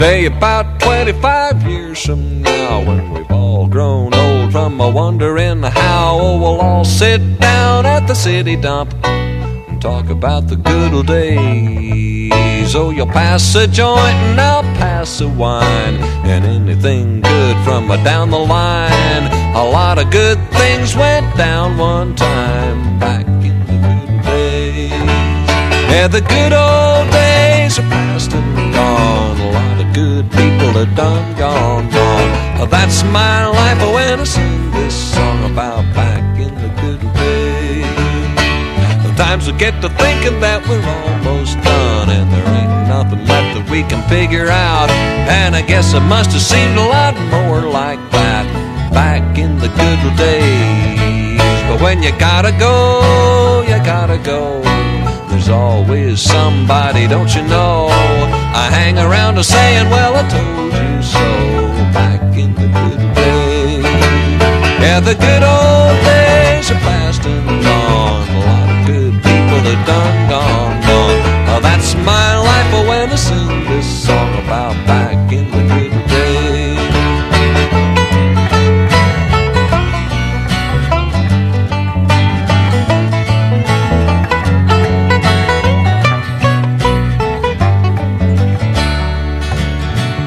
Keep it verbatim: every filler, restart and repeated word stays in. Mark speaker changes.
Speaker 1: Say about twenty-five years from now, when we've all grown old from a wondering how, oh, we'll all sit down at the city dump and talk about the good old days. Oh, you'll pass a joint and I'll pass a wine, and anything good from a down the line. A lot of good things went down one time back in the good old days. Yeah, the good old days are past and gone. A lot of good people are done, gone, gone. That's my life when I sing this song about back in the good old days. Sometimes we get to thinking that we're almost done, and there ain't nothing left that we can figure out. And I guess it must have seemed a lot more like that back in the good old days. But when you gotta go, you gotta go. There's always somebody, don't you know? I hang around to saying, well, I told you so, back in the good old days. Yeah, the good old days are past and gone. A lot of good people are done, gone, gone. Oh, that's my life when I sing this song about back